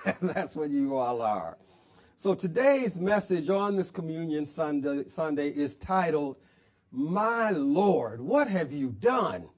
That's what you all are. So today's message on this Communion Sunday is titled, My Lord, What Have You Done?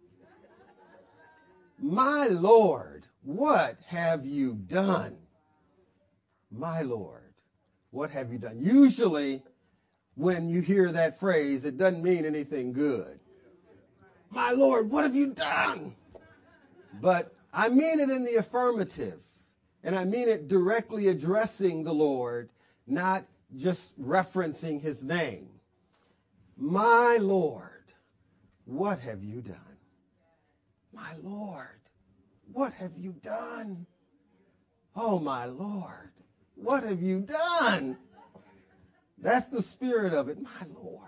My Lord, what have you done? My Lord, what have you done? Usually, when you hear that phrase, it doesn't mean anything good. My Lord, what have you done? But I mean it in the affirmative, and I mean it directly addressing the Lord, not just referencing his name. My Lord, what have you done? My Lord, what have you done? Oh, my Lord, what have you done? That's the spirit of it. My Lord,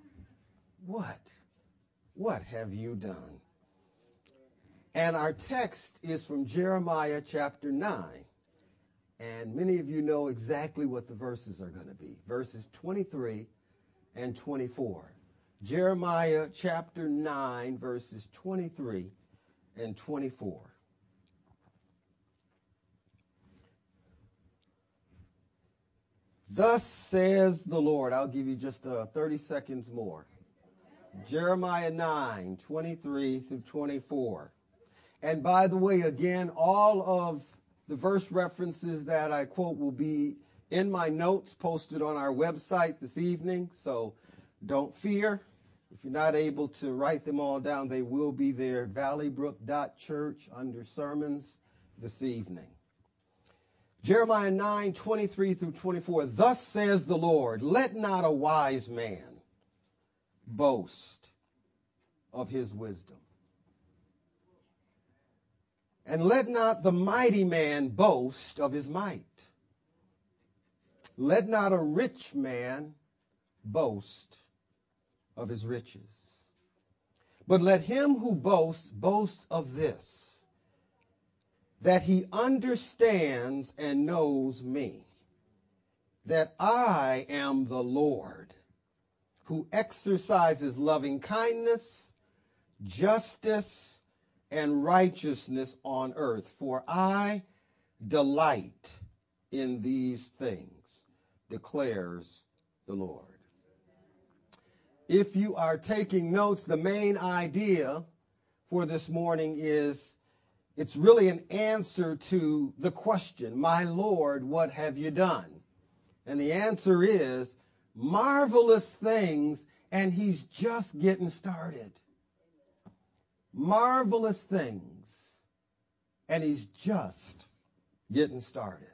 what have you done? And our text is from Jeremiah chapter 9. And many of you know exactly what the verses are going to be. Verses 23 and 24. Jeremiah chapter 9, verses 23 and 24. Thus says the Lord. I'll give you just 30 seconds more. Jeremiah 9, 23 through 24. And by the way, again, all of the verse references that I quote will be in my notes posted on our website this evening. So don't fear. If you're not able to write them all down, they will be there at valleybrook.church under sermons this evening. Jeremiah 9, 23 through 24. Thus says the Lord, let not a wise man boast of his wisdom. And let not the mighty man boast of his might. Let not a rich man boast of his riches. But let him who boasts boast of this, that he understands and knows me, that I am the Lord, who exercises loving kindness, justice, and righteousness on earth. For I delight in these things, declares the Lord. If you are taking notes, the main idea for this morning is it's really an answer to the question, my Lord, what have you done? And the answer is marvelous things, and he's just getting started. Marvelous things, and he's just getting started.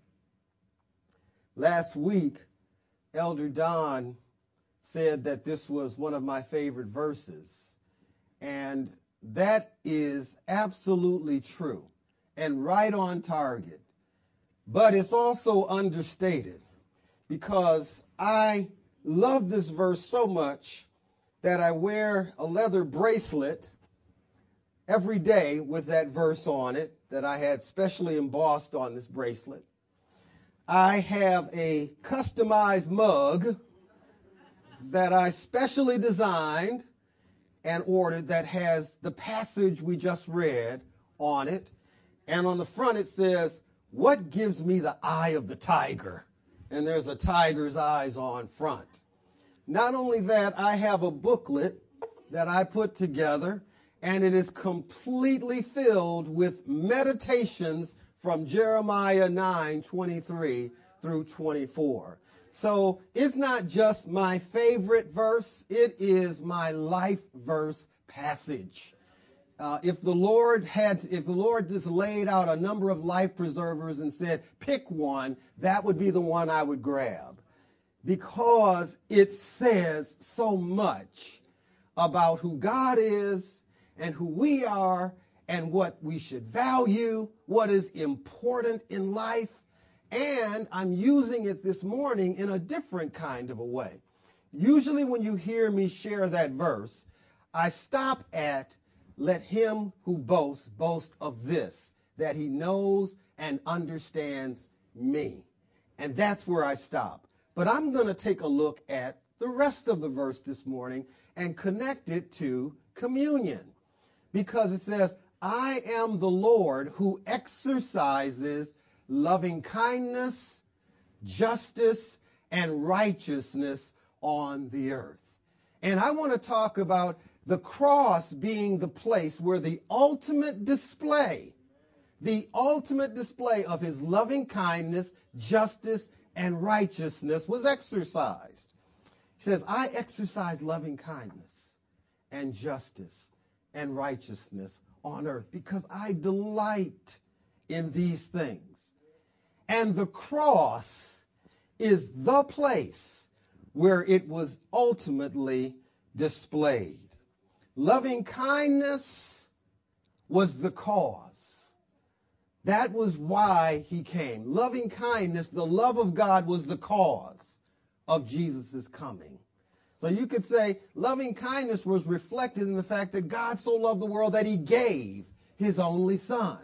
Last week, Elder Don said that this was one of my favorite verses, and that is absolutely true and right on target. But it's also understated because I love this verse so much that I wear a leather bracelet every day with that verse on it that I had specially embossed on this bracelet. I have a customized mug that I specially designed and ordered that has the passage we just read on it. And on the front it says, what gives me the eye of the tiger? And there's a tiger's eyes on front. Not only that, I have a booklet that I put together, and it is completely filled with meditations from Jeremiah 9, 23 through 24. So it's not just my favorite verse, it is my life verse passage. If the Lord just laid out a number of life preservers and said, pick one, that would be the one I would grab. Because it says so much about who God is and who we are and what we should value, what is important in life. And I'm using it this morning in a different kind of a way. Usually when you hear me share that verse, I stop at, let him who boasts boast of this, that he knows and understands me. And that's where I stop. But I'm going to take a look at the rest of the verse this morning and connect it to communion. Because it says, I am the Lord who exercises loving kindness, justice, and righteousness on the earth. And I want to talk about the cross being the place where the ultimate display of his loving kindness, justice, and righteousness was exercised. He says, I exercise loving kindness and justice and righteousness on earth because I delight in these things. And the cross is the place where it was ultimately displayed. Loving kindness was the cause. That was why he came. Loving kindness, the love of God, was the cause of Jesus' coming. So you could say loving kindness was reflected in the fact that God so loved the world that he gave his only son.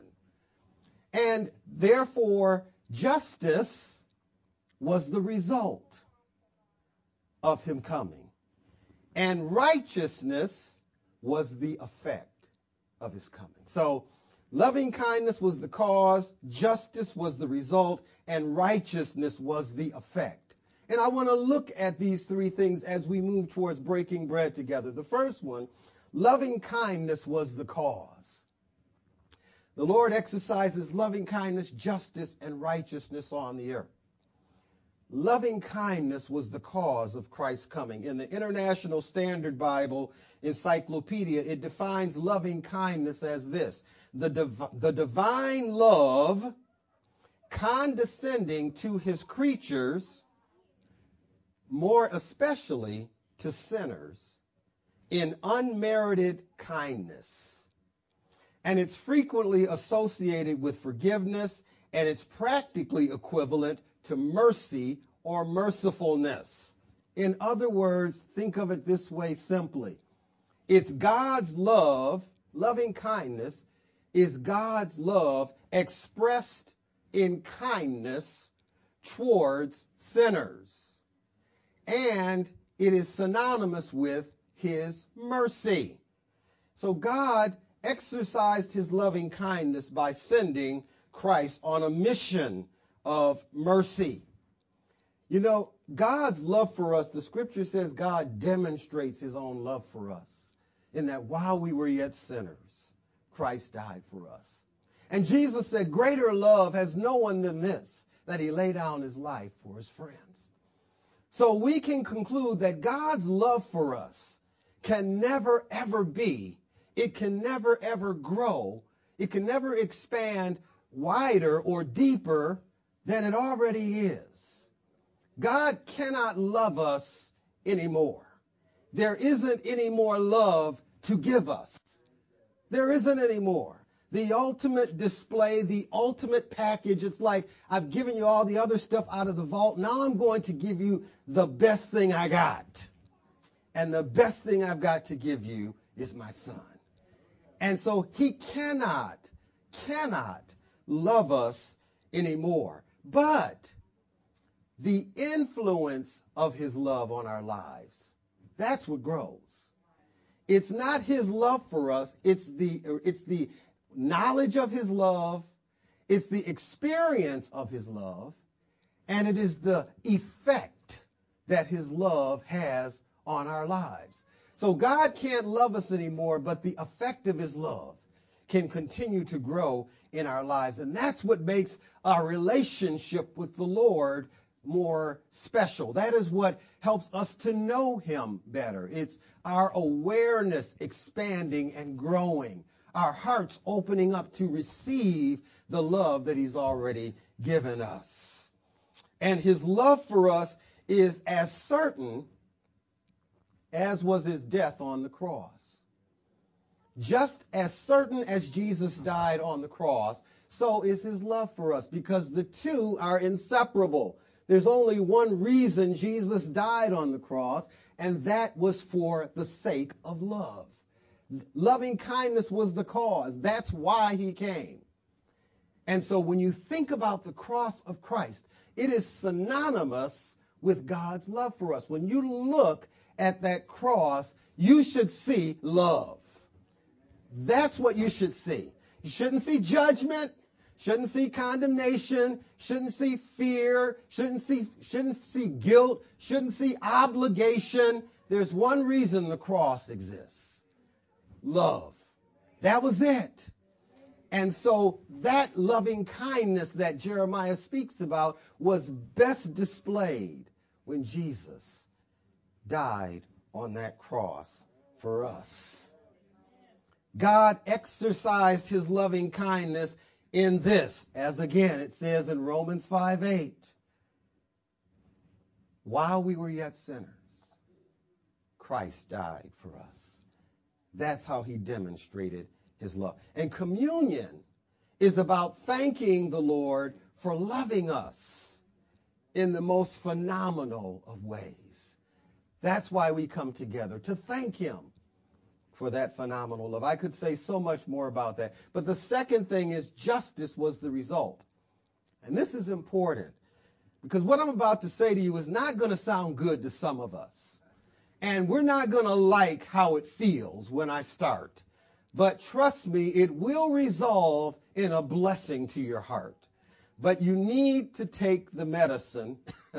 And therefore, justice was the result of him coming. And righteousness was the effect of his coming. So loving kindness was the cause, justice was the result, and righteousness was the effect. And I want to look at these three things as we move towards breaking bread together. The first one, loving kindness was the cause. The Lord exercises loving kindness, justice, and righteousness on the earth. Loving kindness was the cause of Christ's coming. In the International Standard Bible Encyclopedia, it defines loving kindness as this: the divine love condescending to his creatures, more especially to sinners, in unmerited kindness. And it's frequently associated with forgiveness, and it's practically equivalent to mercy or mercifulness. In other words, think of it this way simply. It's God's love, loving kindness, is God's love expressed in kindness towards sinners. And it is synonymous with his mercy. So God exercised his loving kindness by sending Christ on a mission of mercy. You know, God's love for us, the scripture says God demonstrates his own love for us in that while we were yet sinners, Christ died for us. And Jesus said, greater love has no one than this, that he lay down his life for his friends. So we can conclude that God's love for us can never ever be, it can never ever grow, it can never expand wider or deeper than it already is. God cannot love us anymore. There isn't any more love to give us. There isn't any more. The ultimate display, the ultimate package, it's like I've given you all the other stuff out of the vault. Now I'm going to give you the best thing I got. And the best thing I've got to give you is my son. And so he cannot love us anymore. But the influence of his love on our lives, that's what grows. It's not his love for us. It's the knowledge of his love. It's the experience of his love. And it is the effect that his love has on our lives. So God can't love us anymore, but the effect of his love can continue to grow in our lives. And that's what makes our relationship with the Lord more special. That is what helps us to know him better. It's our awareness expanding and growing, our hearts opening up to receive the love that he's already given us. And his love for us is as certain as was his death on the cross. Just as certain as Jesus died on the cross, so is his love for us, because the two are inseparable. There's only one reason Jesus died on the cross, and that was for the sake of love. Loving kindness was the cause. That's why he came. And so when you think about the cross of Christ, it is synonymous with God's love for us. When you look at that cross, you should see love. That's what you should see. You shouldn't see judgment. shouldn't see condemnation, shouldn't see fear, shouldn't see guilt, shouldn't see obligation. There's one reason the cross exists: love. That was it. And so that loving kindness that Jeremiah speaks about was best displayed when Jesus died on that cross for us. God exercised his loving kindness in this, as again it says in Romans 5:8, while we were yet sinners, Christ died for us. That's how he demonstrated his love. And communion is about thanking the Lord for loving us in the most phenomenal of ways. That's why we come together, to thank him for that phenomenal love. I could say so much more about that. But the second thing is justice was the result. And this is important, because what I'm about to say to you is not going to sound good to some of us. And we're not going to like how it feels when I start. But trust me, it will resolve in a blessing to your heart. But you need to take the medicine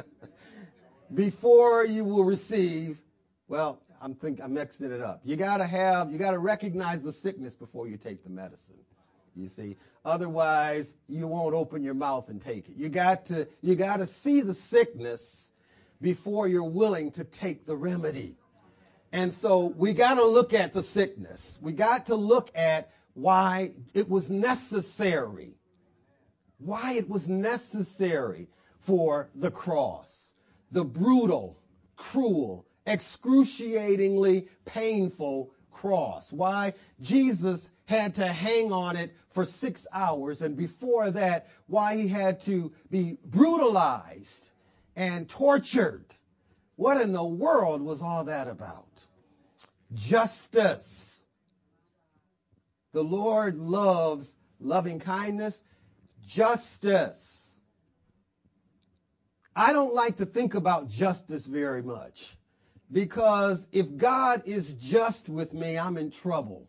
before you will receive, well, I'm mixing it up. You got to recognize the sickness before you take the medicine. You see, otherwise you won't open your mouth and take it. You got to see the sickness before you're willing to take the remedy. And so we got to look at the sickness. We got to look at why it was necessary. Why it was necessary for the cross. The brutal, cruel, excruciatingly painful cross. Why Jesus had to hang on it for 6 hours. And before that, why he had to be brutalized and tortured. What in the world was all that about? Justice. The Lord loves loving kindness, justice. I don't like to think about justice very much, because if God is just with me, I'm in trouble.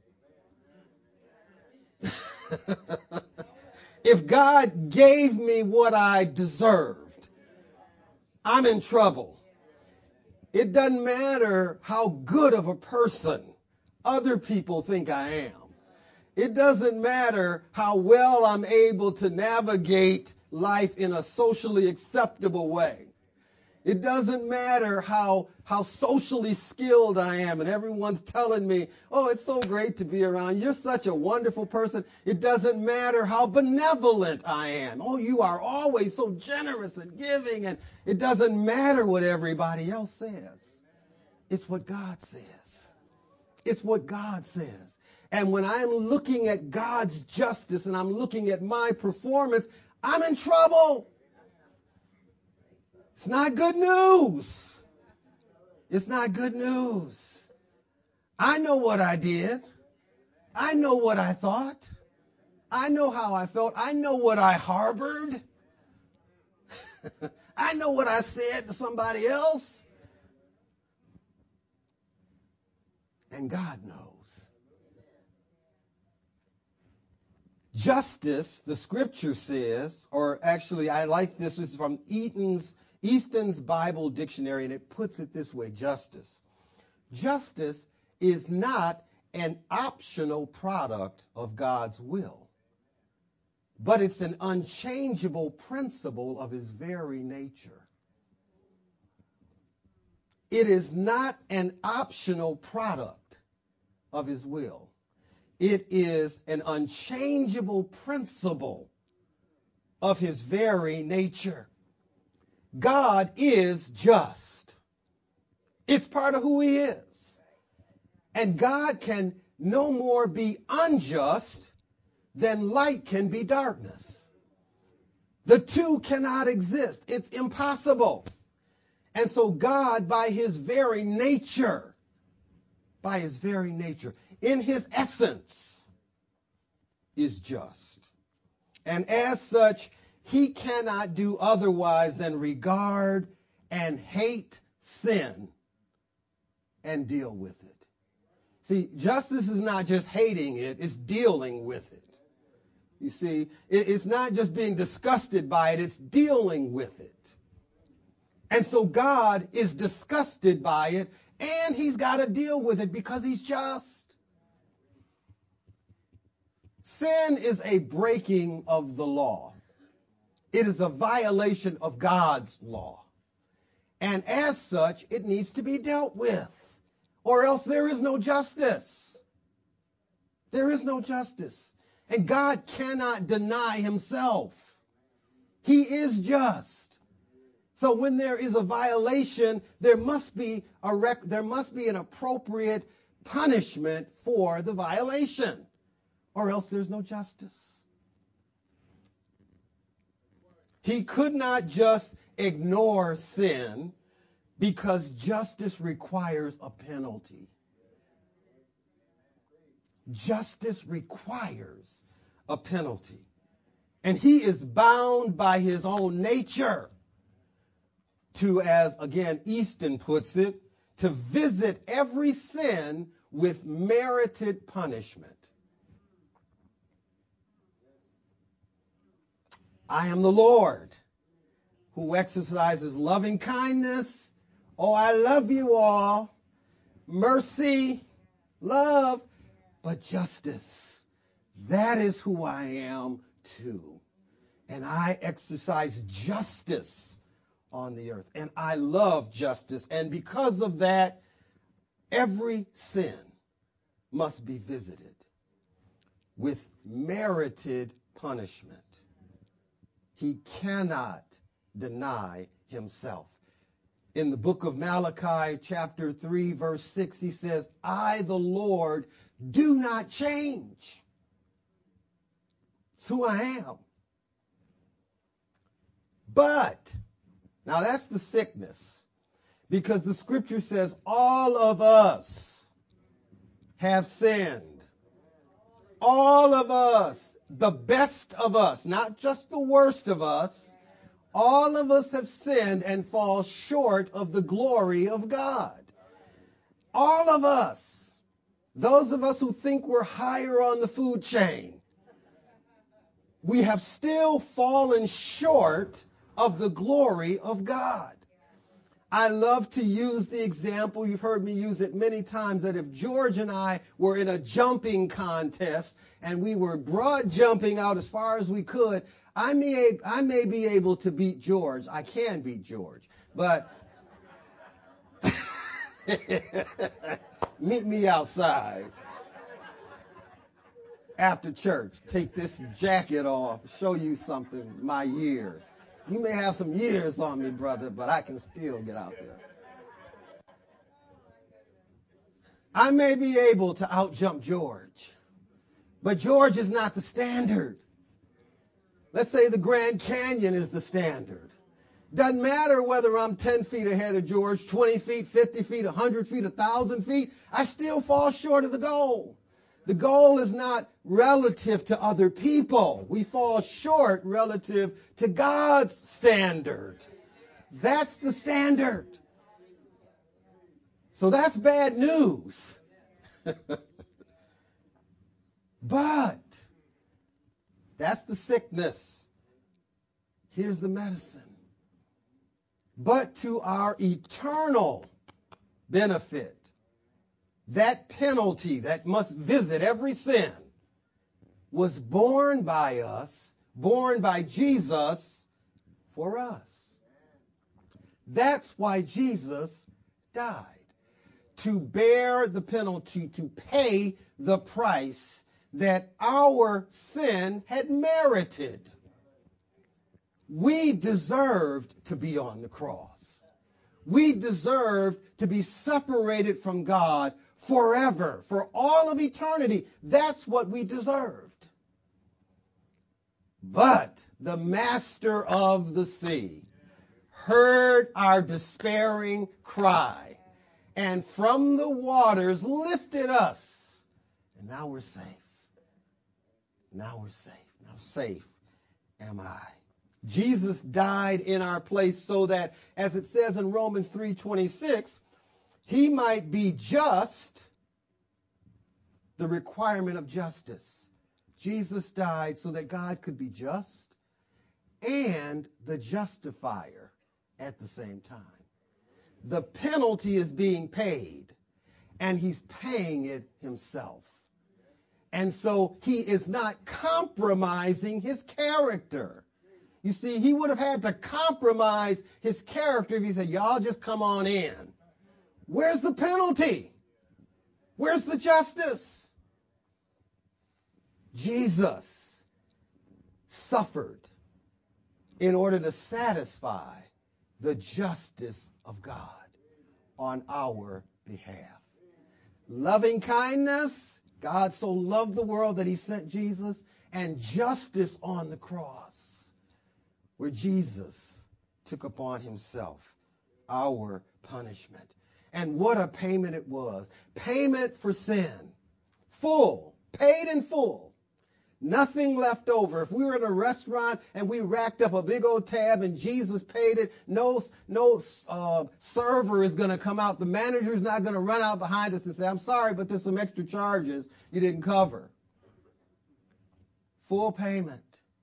If God gave me what I deserved, I'm in trouble. It doesn't matter how good of a person other people think I am. It doesn't matter how well I'm able to navigate life in a socially acceptable way. It doesn't matter how socially skilled I am and everyone's telling me, oh, it's so great to be around. You're such a wonderful person. It doesn't matter how benevolent I am. Oh, you are always so generous and giving. And it doesn't matter what everybody else says. It's what God says. It's what God says. And when I'm looking at God's justice and I'm looking at my performance, I'm in trouble. It's not good news. It's not good news. I know what I did. I know what I thought. I know how I felt. I know what I harbored. I know what I said to somebody else. And God knows. Justice, the scripture says, or actually I like this is from Easton's Bible Dictionary, and it puts it this way: justice. Justice is not an optional product of God's will, but it's an unchangeable principle of his very nature. It is not an optional product of his will. It is an unchangeable principle of his very nature. God is just. It's part of who he is. And God can no more be unjust than light can be darkness. The two cannot exist. It's impossible. And so God, by his very nature, in his essence, is just. And as such, he cannot do otherwise than regard and hate sin and deal with it. See, justice is not just hating it, it's dealing with it. You see, it's not just being disgusted by it, it's dealing with it. And so God is disgusted by it, and he's got to deal with it because he's just. Sin is a breaking of the law. It is a violation of God's law. And as such, it needs to be dealt with, or else there is no justice. There is no justice. And God cannot deny himself. He is just. So when there is a violation, there must be an appropriate punishment for the violation, or else there's no justice. He could not just ignore sin because justice requires a penalty. Justice requires a penalty. And he is bound by his own nature to, as again Easton puts it, to visit every sin with merited punishment. I am the Lord who exercises loving kindness. Oh, I love you all. Mercy, love, but justice. That is who I am too. And I exercise justice on the earth. And I love justice. And because of that, every sin must be visited with merited punishment. He cannot deny himself. In the book of Malachi, chapter 3, verse 6, he says, I, the Lord, do not change. It's who I am. But, now that's the sickness, because the scripture says all of us have sinned. All of us, the best of us, not just the worst of us, all of us have sinned and fall short of the glory of God. All of us, those of us who think we're higher on the food chain, we have still fallen short of the glory of God. I love to use the example, you've heard me use it many times, that if George and I were in a jumping contest and we were broad jumping out as far as we could, I may be able to beat George. I can beat George. But meet me outside after church. Take this jacket off, show you something, my years. You may have some years on me, brother, but I can still get out there. I may be able to outjump George, but George is not the standard. Let's say the Grand Canyon is the standard. Doesn't matter whether I'm 10 feet ahead of George, 20 feet, 50 feet, 100 feet, 1,000 feet. I still fall short of the goal. The goal is not relative to other people. We fall short relative to God's standard. That's the standard. So that's bad news. But that's the sickness. Here's the medicine. But to our eternal benefit, that penalty that must visit every sin was borne by us, borne by Jesus for us. That's why Jesus died. To bear the penalty, to pay the price that our sin had merited. We deserved to be on the cross. We deserved to be separated from God forever, for all of eternity. That's what we deserved. But the master of the sea heard our despairing cry, and from the waters lifted us. And now we're safe. Now we're safe. Now safe am I. Jesus died in our place so that, as it says in Romans 3:26, he might be just, the requirement of justice, Jesus died so that God could be just and the justifier at the same time. The penalty is being paid, and he's paying it himself. And so he is not compromising his character. You see, he would have had to compromise his character if he said, y'all just come on in. Where's the penalty? Where's the justice? Jesus suffered in order to satisfy the justice of God on our behalf. Loving kindness, God so loved the world that he sent Jesus, and justice on the cross, where Jesus took upon himself our punishment. And what a payment it was. Payment for sin. Full. Paid in full. Nothing left over. If we were in a restaurant and we racked up a big old tab and Jesus paid it, no server is going to come out. The manager's not going to run out behind us and say, I'm sorry, but there's some extra charges you didn't cover. Full payment.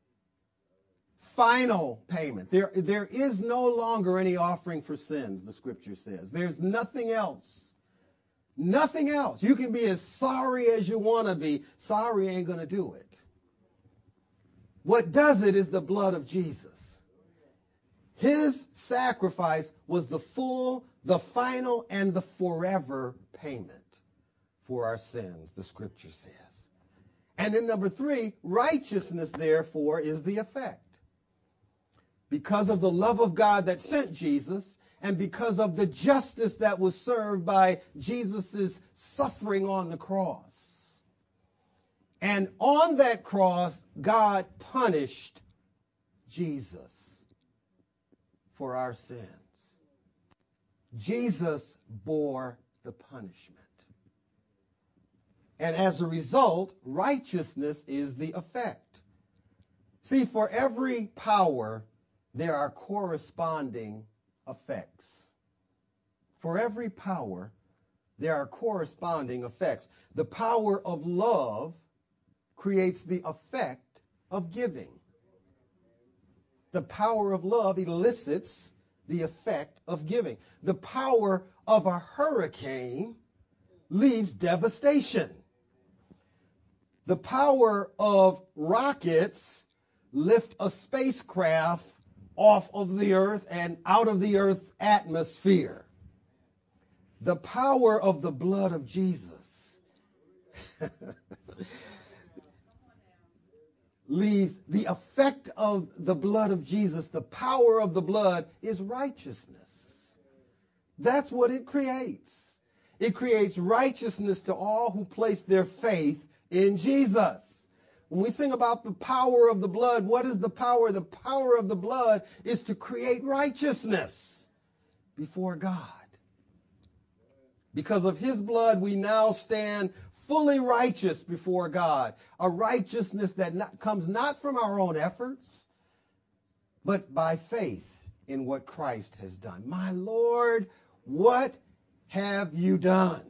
Final payment. There is no longer any offering for sins, the scripture says. There's nothing else. Nothing else. You can be as sorry as you want to be. Sorry ain't going to do it. What does it is the blood of Jesus. His sacrifice was the full, the final, and the forever payment for our sins, the scripture says. And then number 3, righteousness, therefore, is the effect. Because of the love of God that sent Jesus, and because of the justice that was served by Jesus' suffering on the cross. And on that cross, God punished Jesus for our sins. Jesus bore the punishment. And as a result, righteousness is the effect. See, for every power, there are corresponding effects. For every power, there are corresponding effects. The power of love creates the effect of giving. The power of love elicits the effect of giving. The power of a hurricane leaves devastation. The power of rockets lift a spacecraft off of the earth and out of the earth's atmosphere. The power of the blood of Jesus leaves the effect of the blood of Jesus. The power of the blood is righteousness. That's what it creates. It creates righteousness to all who place their faith in Jesus. When we sing about the power of the blood, what is the power? The power of the blood is to create righteousness before God. Because of his blood, we now stand fully righteous before God. A righteousness that comes not from our own efforts, but by faith in what Christ has done. My Lord, what have you done?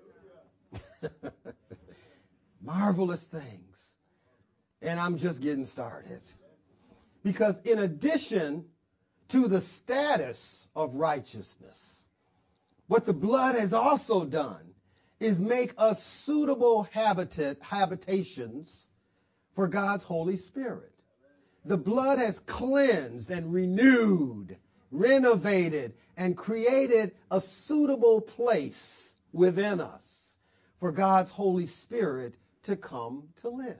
Marvelous things. And I'm just getting started. Because in addition to the status of righteousness, what the blood has also done is make us suitable habitations for God's Holy Spirit. The blood has cleansed and renewed, renovated, and created a suitable place within us for God's Holy Spirit to come to live.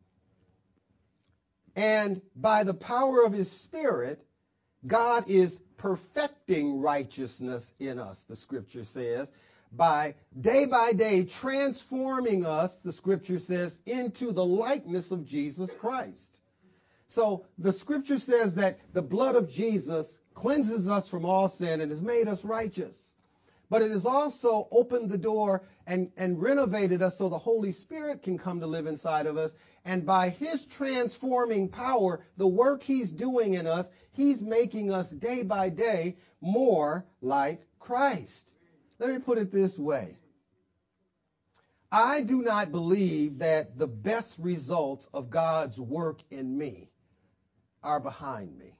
And by the power of his Spirit, God is perfecting righteousness in us, the scripture says, by day transforming us, the scripture says, into the likeness of Jesus Christ. So the scripture says that the blood of Jesus cleanses us from all sin and has made us righteous. But it has also opened the door and renovated us so the Holy Spirit can come to live inside of us. And by his transforming power, the work he's doing in us, he's making us day by day more like Christ. Let me put it this way. I do not believe that the best results of God's work in me are behind me.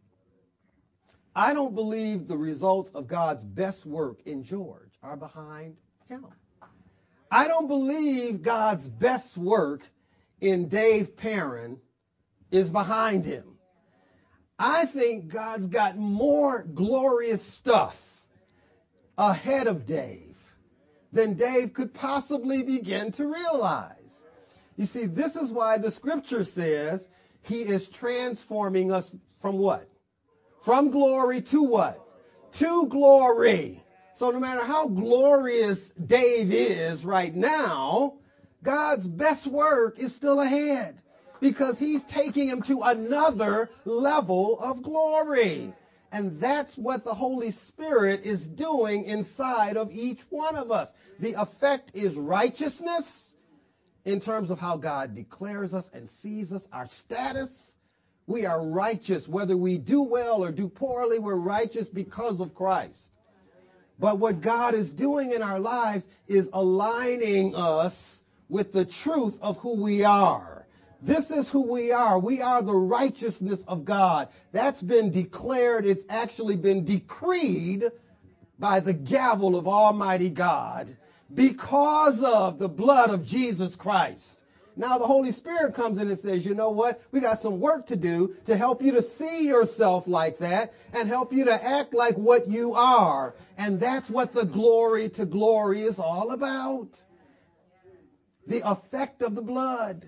I don't believe the results of God's best work in George are behind him. I don't believe God's best work in Dave Perrin is behind him. I think God's got more glorious stuff ahead of Dave than Dave could possibly begin to realize. You see, this is why the scripture says he is transforming us from what? From glory to what? To glory. So no matter how glorious Dave is right now, God's best work is still ahead because he's taking him to another level of glory. And that's what the Holy Spirit is doing inside of each one of us. The effect is righteousness in terms of how God declares us and sees us, our status. We are righteous. Whether we do well or do poorly, we're righteous because of Christ. But what God is doing in our lives is aligning us with the truth of who we are. This is who we are. We are the righteousness of God. That's been declared. It's actually been decreed by the gavel of Almighty God because of the blood of Jesus Christ. Now the Holy Spirit comes in and says, you know what? We got some work to do to help you to see yourself like that and help you to act like what you are. And that's what the glory to glory is all about. The effect of the blood.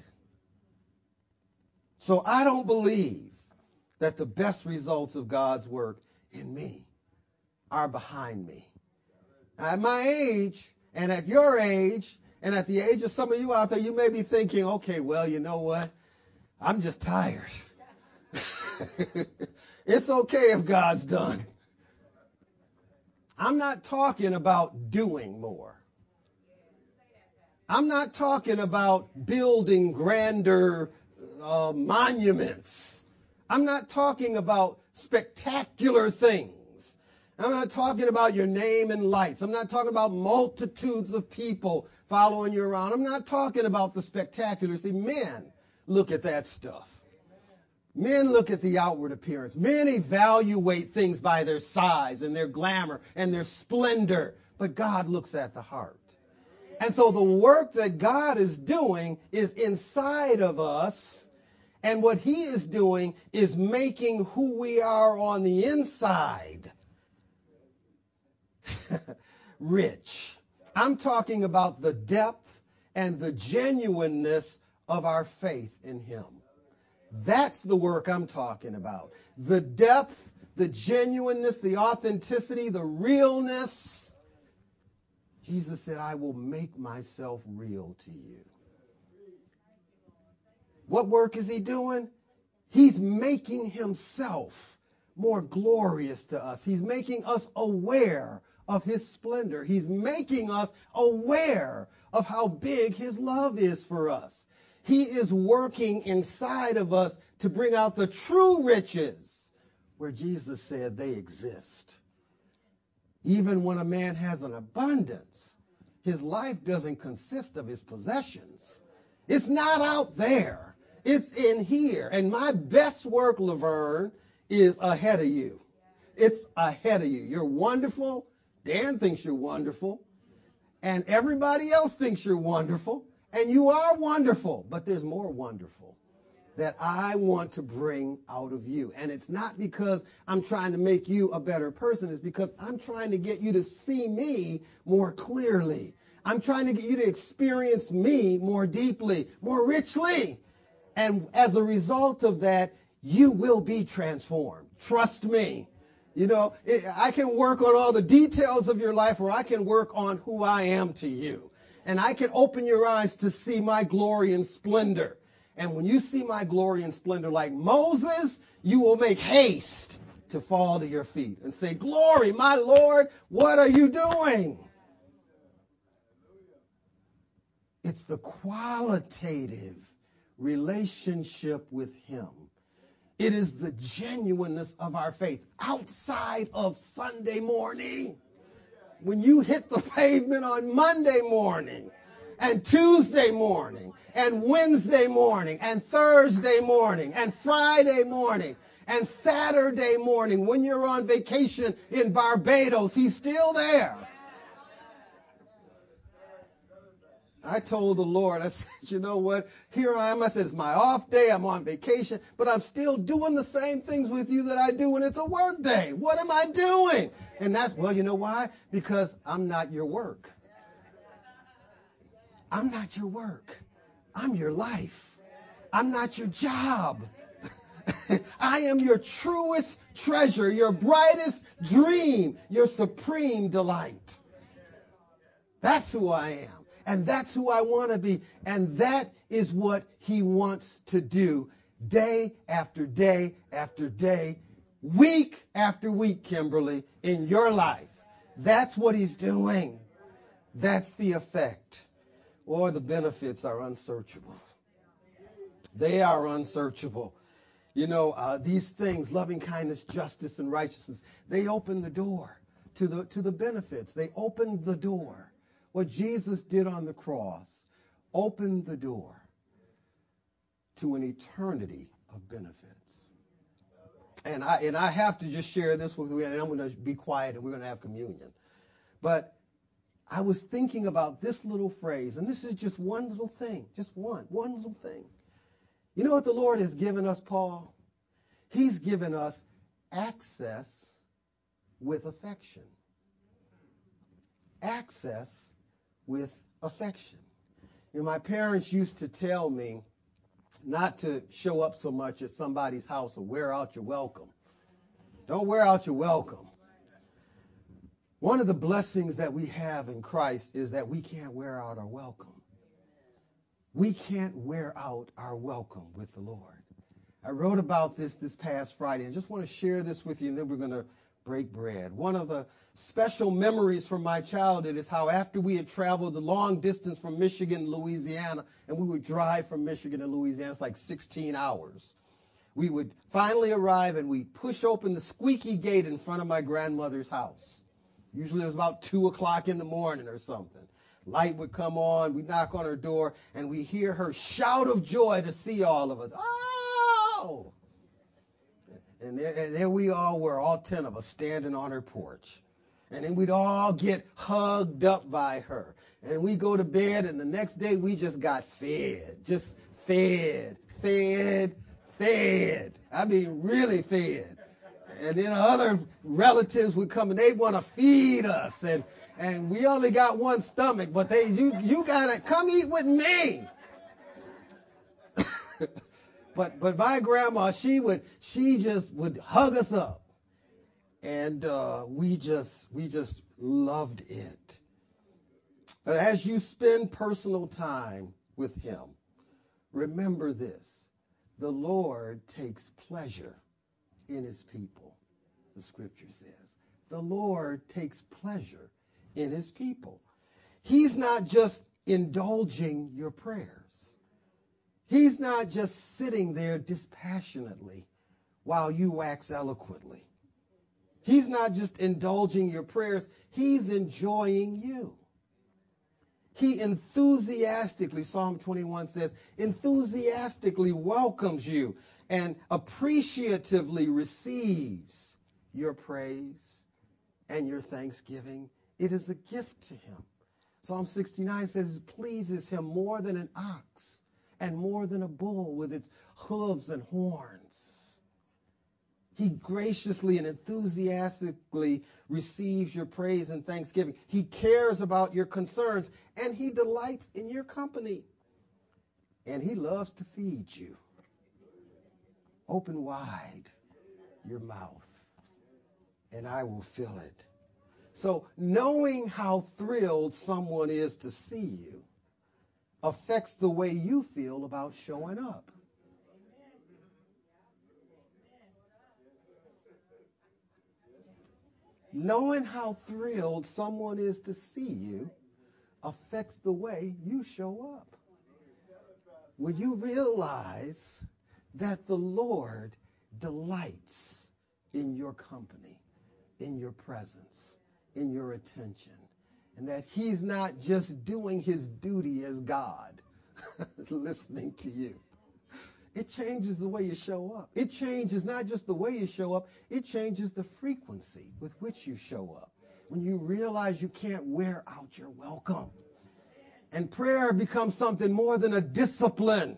So I don't believe that the best results of God's work in me are behind me. At my age and at your age, and at the age of some of you out there, you may be thinking, okay, well, you know what? I'm just tired. It's okay if God's done. I'm not talking about doing more. I'm not talking about building grander monuments. I'm not talking about spectacular things. I'm not talking about your name and lights. I'm not talking about multitudes of people following you around. I'm not talking about the spectacular. See, men look at that stuff. Men look at the outward appearance. Men evaluate things by their size and their glamour and their splendor. But God looks at the heart. And so the work that God is doing is inside of us. And what he is doing is making who we are on the inside rich. I'm talking about the depth and the genuineness of our faith in him. That's the work I'm talking about. The depth, the genuineness, the authenticity, the realness. Jesus said, I will make myself real to you. What work is he doing? He's making himself more glorious to us. He's making us aware of his splendor. He's making us aware of how big his love is for us. He is working inside of us to bring out the true riches where Jesus said they exist. Even when a man has an abundance, his life doesn't consist of his possessions. It's not out there. It's in here. And my best work, Laverne, is ahead of you. It's ahead of you. You're wonderful. Dan thinks you're wonderful. And everybody else thinks you're wonderful. And you are wonderful. But there's more wonderful that I want to bring out of you. And it's not because I'm trying to make you a better person. It's because I'm trying to get you to see me more clearly. I'm trying to get you to experience me more deeply, more richly. And as a result of that, you will be transformed. Trust me. You know, I can work on all the details of your life, or I can work on who I am to you. And I can open your eyes to see my glory and splendor. And when you see my glory and splendor like Moses, you will make haste to fall to your feet and say, glory, my Lord, what are you doing? It's the qualitative relationship with him. It is the genuineness of our faith outside of Sunday morning. When you hit the pavement on Monday morning, and Tuesday morning, and Wednesday morning, and Thursday morning, and Friday morning, and Saturday morning. When you're on vacation in Barbados, he's still there. I told the Lord, I said, you know what? Here I am. I said, it's my off day. I'm on vacation, but I'm still doing the same things with you that I do when it's a work day. What am I doing? And that's, well, you know why? Because I'm not your work. I'm not your work. I'm your life. I'm not your job. I am your truest treasure, your brightest dream, your supreme delight. That's who I am. And that's who I want to be. And that is what he wants to do day after day after day, week after week, Kimberly, in your life. That's what he's doing. That's the effect. Or the benefits are unsearchable. They are unsearchable. You know, these things, loving kindness, justice, and righteousness, they open the door to the benefits. They open the door. What Jesus did on the cross opened the door to an eternity of benefits. And I have to just share this with you, and I'm going to be quiet and we're going to have communion. But I was thinking about this little phrase, and this is just one little thing, just one little thing. You know what the Lord has given us, Paul? He's given us access with affection. Access with affection. You know, my parents used to tell me not to show up so much at somebody's house or wear out your welcome. Don't wear out your welcome. One of the blessings that we have in Christ is that we can't wear out our welcome. We can't wear out our welcome with the Lord. I wrote about this past Friday and just want to share this with you, and then we're going to break bread. One of the special memories from my childhood is how after we had traveled the long distance from Michigan to Louisiana, and we would drive from Michigan to Louisiana, it's like 16 hours. We would finally arrive and we push open the squeaky gate in front of my grandmother's house. Usually it was about 2 o'clock in the morning or something. Light would come on, we'd knock on her door, and we hear her shout of joy to see all of us. Oh! And there we all were, all 10 of us, standing on her porch. And then we'd all get hugged up by her. And we go to bed, and the next day we just got fed. Just fed. I mean, really fed. And then other relatives would come, and they'd want to feed us. And we only got one stomach, but you got to come eat with me. But my grandma, she just would hug us up, and we just loved it. But as you spend personal time with him, remember this: the Lord takes pleasure in his people. The scripture says the Lord takes pleasure in his people. He's not just indulging your prayers. He's not just sitting there dispassionately while you wax eloquently. He's not just indulging your prayers. He's enjoying you. He enthusiastically, Psalm 21 says, enthusiastically welcomes you and appreciatively receives your praise and your thanksgiving. It is a gift to him. Psalm 69 says it pleases him more than an ox and more than a bull with its hooves and horns. He graciously and enthusiastically receives your praise and thanksgiving. He cares about your concerns, and he delights in your company. And he loves to feed you. Open wide your mouth, and I will fill it. So knowing how thrilled someone is to see you affects the way you feel about showing up. Knowing how thrilled someone is to see you affects the way you show up. When you realize that the Lord delights in your company, in your presence, in your attention, and that he's not just doing his duty as God, listening to you. It changes the way you show up. It changes not just the way you show up, it changes the frequency with which you show up. When you realize you can't wear out your welcome. And prayer becomes something more than a discipline.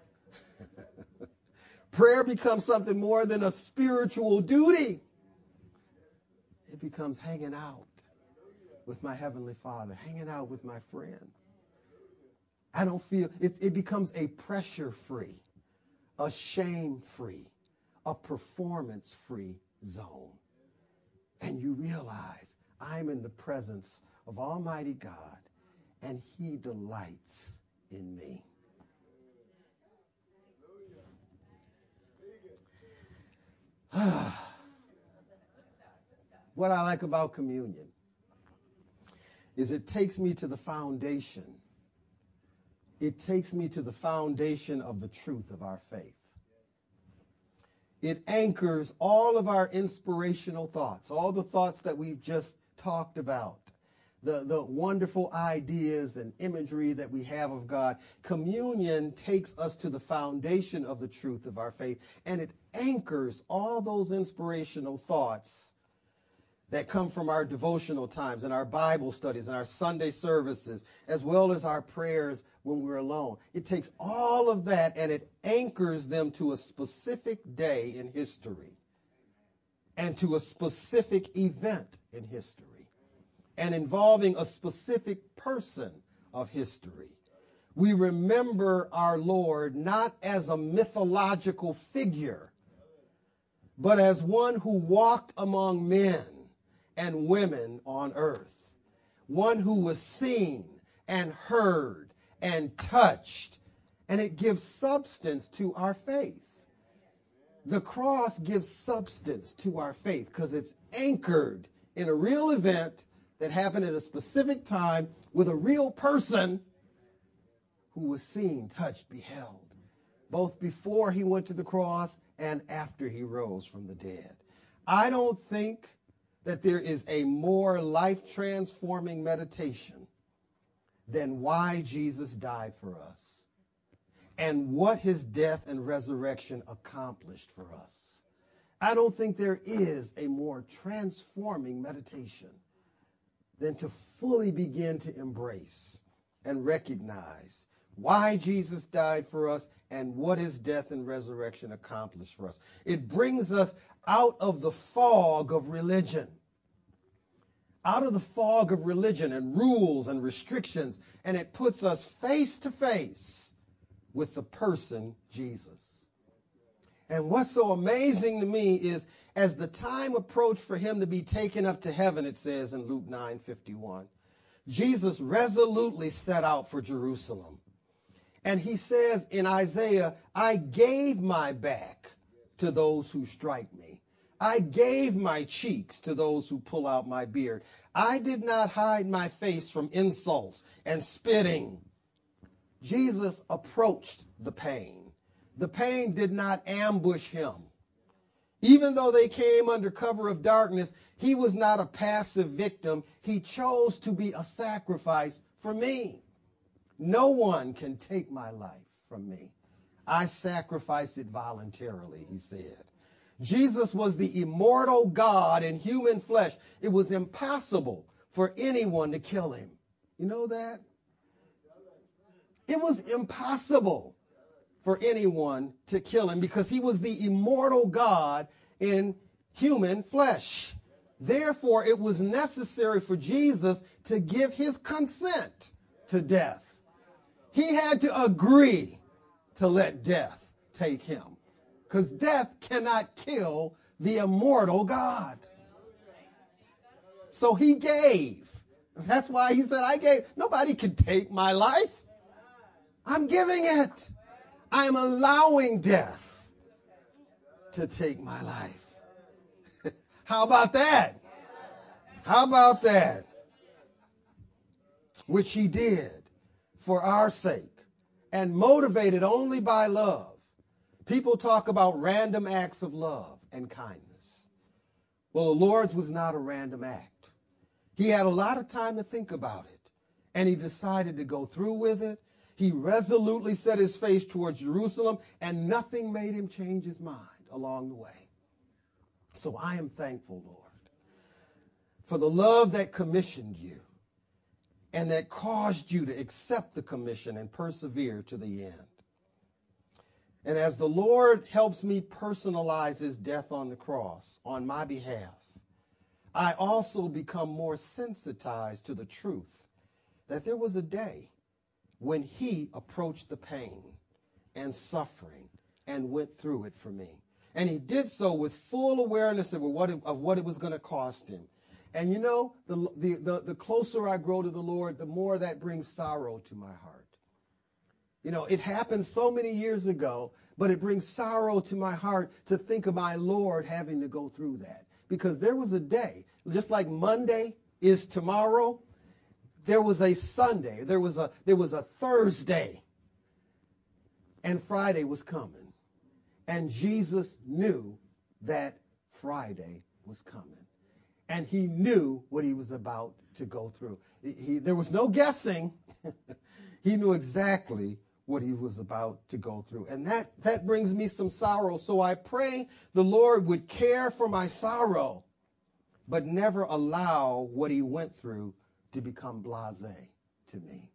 Prayer becomes something more than a spiritual duty. It becomes hanging out with my Heavenly Father, hanging out with my friend. I don't feel, it becomes a pressure-free, a shame-free, a performance-free zone. And you realize I'm in the presence of Almighty God, and he delights in me. What I like about communion is it takes me to the foundation. It takes me to the foundation of the truth of our faith. It anchors all of our inspirational thoughts, all the thoughts that we've just talked about, the wonderful ideas and imagery that we have of God. Communion takes us to the foundation of the truth of our faith, and it anchors all those inspirational thoughts that come from our devotional times and our Bible studies and our Sunday services, as well as our prayers when we're alone. It takes all of that and it anchors them to a specific day in history and to a specific event in history and involving a specific person of history. We remember our Lord not as a mythological figure, but as one who walked among men and women on earth, one who was seen and heard and touched, and it gives substance to our faith. The cross gives substance to our faith because it's anchored in a real event that happened at a specific time with a real person who was seen, touched, beheld, both before he went to the cross and after he rose from the dead. I don't think that there is a more life-transforming meditation than why Jesus died for us and what his death and resurrection accomplished for us. I don't think there is a more transforming meditation than to fully begin to embrace and recognize why Jesus died for us and what his death and resurrection accomplished for us. It brings us out of the fog of religion. Out of the fog of religion and rules and restrictions, and it puts us face to face with the person Jesus. And what's so amazing to me is as the time approached for him to be taken up to heaven, it says in Luke 9:51, Jesus resolutely set out for Jerusalem. And he says in Isaiah, I gave my back to those who strike me. I gave my cheeks to those who pull out my beard. I did not hide my face from insults and spitting. Jesus approached the pain. The pain did not ambush him. Even though they came under cover of darkness, he was not a passive victim. He chose to be a sacrifice for me. No one can take my life from me. I sacrifice it voluntarily, he said. Jesus was the immortal God in human flesh. It was impossible for anyone to kill him. You know that? It was impossible for anyone to kill him because he was the immortal God in human flesh. Therefore, it was necessary for Jesus to give his consent to death. He had to agree to let death take him because death cannot kill the immortal God. So he gave. That's why he said, I gave. Nobody can take my life. I'm giving it. I'm allowing death to take my life. How about that? How about that? Which he did for our sake and motivated only by love. People talk about random acts of love and kindness. Well, the Lord's was not a random act. He had a lot of time to think about it, and he decided to go through with it. He resolutely set his face towards Jerusalem, and nothing made him change his mind along the way. So I am thankful, Lord, for the love that commissioned you and that caused you to accept the commission and persevere to the end. And as the Lord helps me personalize his death on the cross on my behalf, I also become more sensitized to the truth that there was a day when he approached the pain and suffering and went through it for me. And he did so with full awareness of what it was going to cost him. And you know, the closer I grow to the Lord, the more that brings sorrow to my heart. You know, it happened so many years ago, but it brings sorrow to my heart to think of my Lord having to go through that. Because there was a day, just like Monday is tomorrow, there was a Sunday, there was a Thursday, and Friday was coming. And Jesus knew that Friday was coming. And he knew what he was about to go through. There was no guessing. He knew exactly what he was about to go through. And that brings me some sorrow. So I pray the Lord would care for my sorrow, but never allow what he went through to become blasé to me.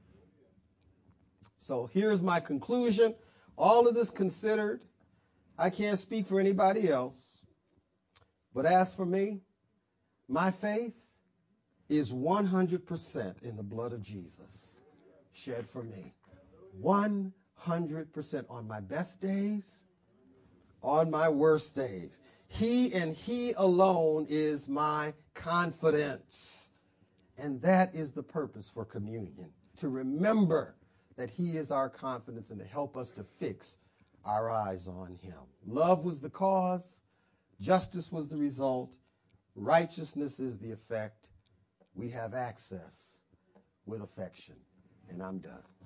So here's my conclusion. All of this considered, I can't speak for anybody else, but as for me, my faith is 100% in the blood of Jesus shed for me. 100% on my best days, on my worst days. He and he alone is my confidence. And that is the purpose for communion, to remember that he is our confidence and to help us to fix our eyes on him. Love was the cause. Justice was the result. Righteousness is the effect. We have access with affection. And I'm done.